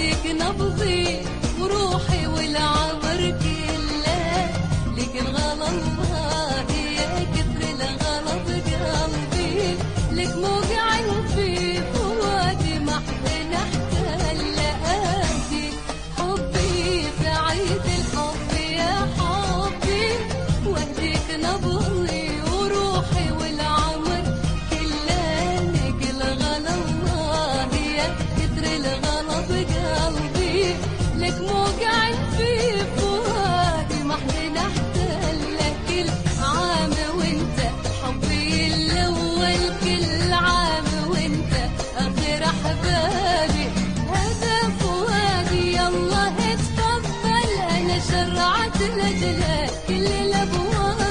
واهديك نبضي وروحي والعمر كله لك الغلط يا كثر الغلط قلبي لك موقع في فؤادي ما حدا احتل اهديك حبي في عيد الحب يا حبي واهديك نبضي وروحي والعمر كله لك الغلط يا كثر الغلط قلبي لك موقع في فؤادي ما حدا احتل كل عام وانت حبي الاول كل عام وانت اخر احبابي هذا فؤادي يلا اتقبل انا شرعت لجلك كل الابواب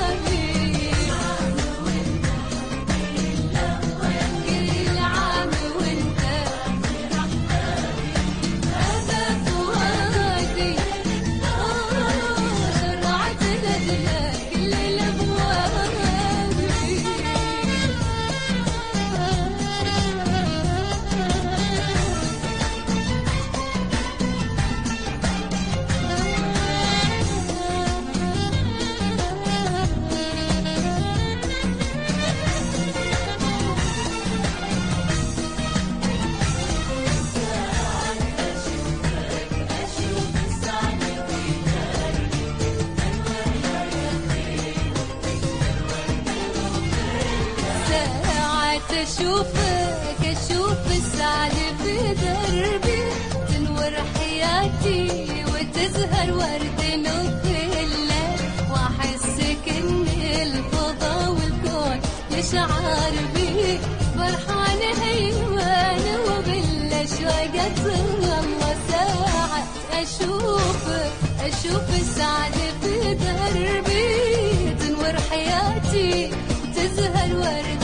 أشوف السعد في دربي تنور حياتي وتزهر ورد نخلة وأحس كأن الفضا والكون يشعر بي فرحانة هيوان وبالأشواق الله ساعة أشوف السعد في دربي تنور حياتي وتزهر ورد